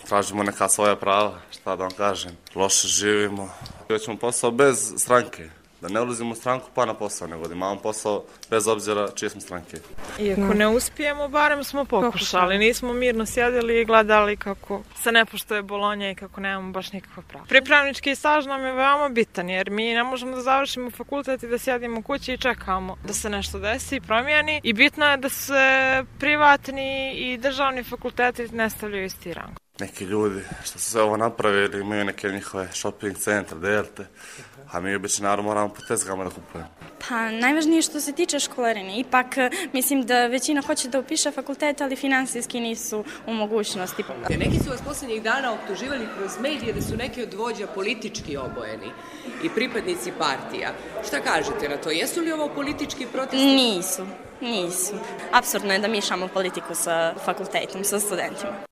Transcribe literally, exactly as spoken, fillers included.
tražimo neka svoja prava, šta da vam kažem. Loše živimo. Hoćemo posao bez stranke. Da ne ulazimo u stranku pa na posao, nego da imamo posao bez obzira čije smo stranke. Iako ne uspijemo, barem smo pokušali. Nismo mirno sjedili i gledali kako se ne poštuje Bolonja i kako nemamo baš nikakva prava. Pripravnički staž nam je veoma bitan, jer mi ne možemo da završimo fakultet i da sjedimo kući i čekamo da se nešto desi i promijeni. I bitno je da se privatni i državni fakulteti ne stavljaju isti rang. Neki ljudi što su sve ovo napravili imaju neke njihove shopping centre, delte, a mi obično naravno moramo po tezgama da kupujemo. Pa najvažnije što se tiče školarine. Ipak mislim da većina hoće da upiše fakultet, ali finansijski nisu u mogućnosti. Neki su vas posljednjih dana optuživali kroz medije da su neki od vođa politički obojeni i pripadnici partija. Šta kažete na to? Jesu li ovo politički protesti? Nisu, nisu. Apsurdno je da mišamo politiku sa fakultetom, sa studentima.